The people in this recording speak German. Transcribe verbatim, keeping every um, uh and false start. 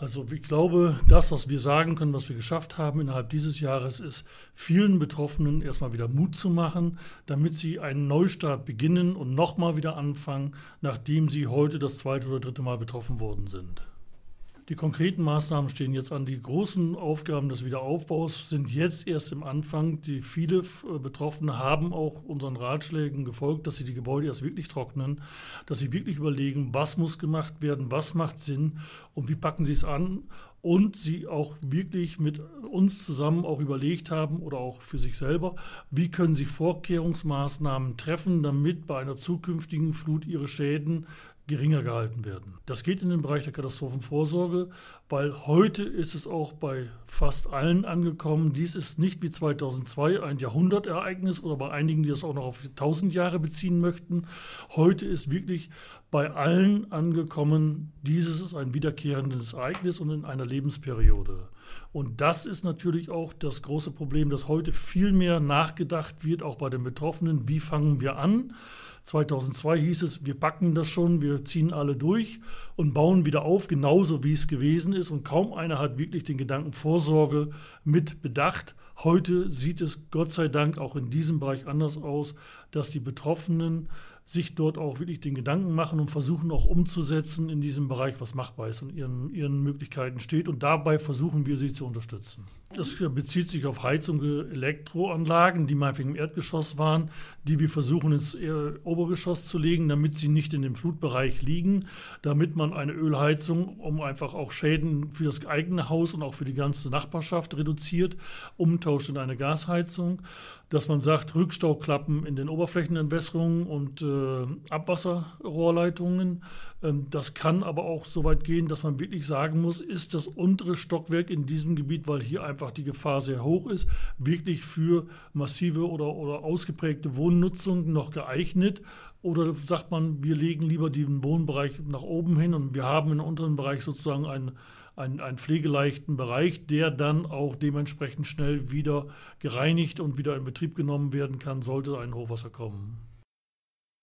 Also ich glaube, das, was wir sagen können, was wir geschafft haben innerhalb dieses Jahres, ist, vielen Betroffenen erstmal wieder Mut zu machen, damit sie einen Neustart beginnen und nochmal wieder anfangen, nachdem sie heute das zweite oder dritte Mal betroffen worden sind. Die konkreten Maßnahmen stehen jetzt an. Die großen Aufgaben des Wiederaufbaus sind jetzt erst im Anfang. Die viele Betroffene haben auch unseren Ratschlägen gefolgt, dass sie die Gebäude erst wirklich trocknen, dass sie wirklich überlegen, was muss gemacht werden, was macht Sinn und wie packen sie es an. Und sie auch wirklich mit uns zusammen auch überlegt haben oder auch für sich selber, wie können sie Vorkehrungsmaßnahmen treffen, damit bei einer zukünftigen Flut ihre Schäden geringer gehalten werden. Das geht in den Bereich der Katastrophenvorsorge, weil heute ist es auch bei fast allen angekommen. Dies ist nicht wie zweitausendzwei ein Jahrhundertereignis oder bei einigen, die das auch noch auf tausend Jahre beziehen möchten. Heute ist wirklich bei allen angekommen, dieses ist ein wiederkehrendes Ereignis und in einer Lebensperiode. Und das ist natürlich auch das große Problem, dass heute viel mehr nachgedacht wird, auch bei den Betroffenen. Wie fangen wir an? zweitausendzwei hieß es, wir packen das schon, wir ziehen alle durch und bauen wieder auf, genauso wie es gewesen ist. Und kaum einer hat wirklich den Gedanken Vorsorge mit bedacht. Heute sieht es Gott sei Dank auch in diesem Bereich anders aus, dass die Betroffenen sich dort auch wirklich den Gedanken machen und versuchen auch umzusetzen in diesem Bereich, was machbar ist und ihren, ihren Möglichkeiten steht. Und dabei versuchen wir, sie zu unterstützen. Das bezieht sich auf Heizung und Elektroanlagen, die meinetwegen im Erdgeschoss waren, die wir versuchen ins Obergeschoss zu legen, damit sie nicht in dem Flutbereich liegen, damit man eine Ölheizung, um einfach auch Schäden für das eigene Haus und auch für die ganze Nachbarschaft reduziert, umtauscht in eine Gasheizung, dass man sagt, Rückstauklappen in den Oberflächenentwässerungen und äh, Abwasserrohrleitungen. Ähm, das kann aber auch so weit gehen, dass man wirklich sagen muss, ist das untere Stockwerk in diesem Gebiet, weil hier einfach die Gefahr sehr hoch ist, wirklich für massive oder, oder ausgeprägte Wohnnutzung noch geeignet? Oder sagt man, wir legen lieber den Wohnbereich nach oben hin und wir haben im unteren Bereich sozusagen einen, einen, einen pflegeleichten Bereich, der dann auch dementsprechend schnell wieder gereinigt und wieder in Betrieb genommen werden kann, sollte ein Hochwasser kommen.